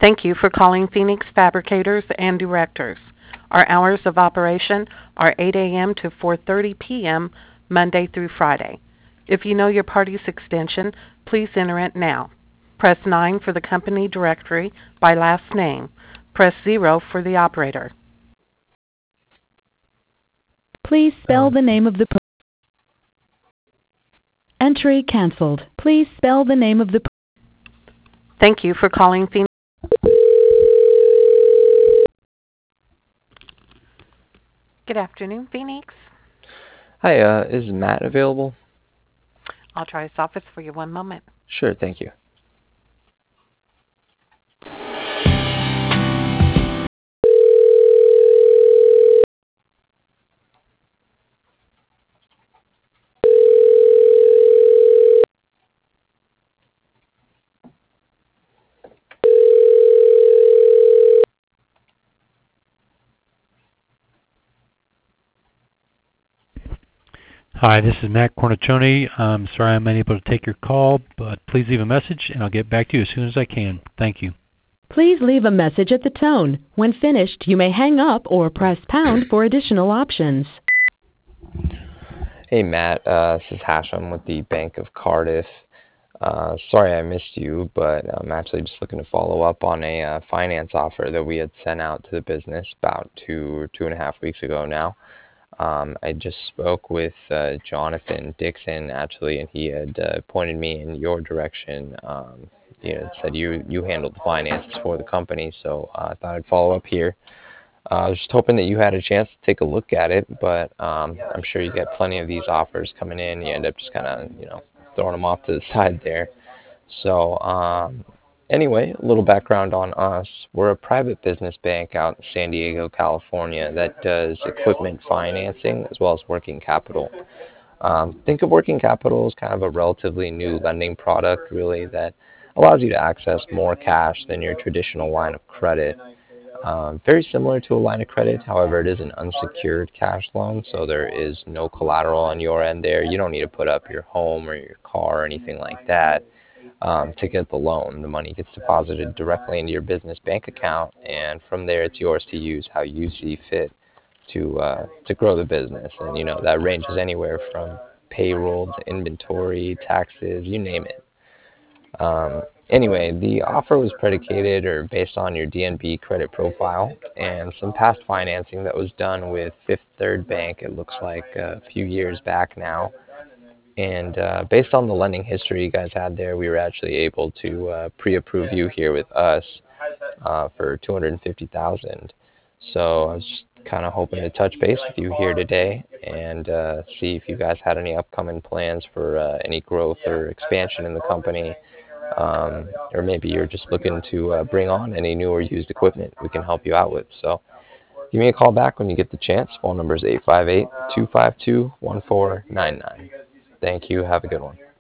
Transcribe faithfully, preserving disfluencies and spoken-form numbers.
Thank you for calling Phoenix Fabricators and Directors. Our hours of operation are eight a.m. to four thirty p.m. Monday through Friday. If you know your party's extension, please enter it now. Press nine for the company directory by last name. Press zero for the operator. Please spell the name of the per- entry canceled. Please spell the name of the per- Thank you for calling Phoenix. Good afternoon, Phoenix. Hi, uh, is Matt available? I'll try his office for you. One moment. Sure, thank you. Hi, this is Matt Cornicione. I'm sorry I'm unable to take your call, but please leave a message and I'll get back to you as soon as I can. Thank you. Please leave a message at the tone. When finished, you may hang up or press pound for additional options. Hey, Matt, uh, this is Hashem with the Bank of Cardiff. Uh, sorry I missed you, but I'm actually just looking to follow up on a uh, finance offer that we had sent out to the business about two or two and a half weeks ago now. Um, I just spoke with uh, Jonathan Dixon, actually, and he had uh, pointed me in your direction. Um, you know, said you, you handled the finances for the company, so uh, I thought I'd follow up here. Uh, I was just hoping that you had a chance to take a look at it, but um, I'm sure you get plenty of these offers coming in. You end up just kind of, you know, throwing them off to the side there. So um, anyway, a little background on us. We're a private business bank out in San Diego, California that does equipment financing as well as working capital. Um, think of working capital as kind of a relatively new lending product, really, that allows you to access more cash than your traditional line of credit. Um, very similar to a line of credit, however, it is an unsecured cash loan, so there is no collateral on your end there. You don't need to put up your home or your car or anything like that um, to get the loan. The money gets deposited directly into your business bank account, and from there it's yours to use how you see fit to uh, to grow the business. And you know that ranges anywhere from payroll to inventory, taxes, you name it. Um, anyway, the offer was predicated or based on your D N B credit profile and some past financing that was done with Fifth Third Bank, it looks like a few years back now. And uh, based on the lending history you guys had there, we were actually able to uh, pre-approve you here with us uh, for two hundred fifty thousand dollars. So I was just kind of hoping to touch base with you here today and uh, see if you guys had any upcoming plans for uh, any growth or expansion in the company. Um, or maybe you're just looking to uh, bring on any new or used equipment we can help you out with. So give me a call back when you get the chance. Phone number is eight five eight, two five two, one four nine nine. Thank you. Have a good one.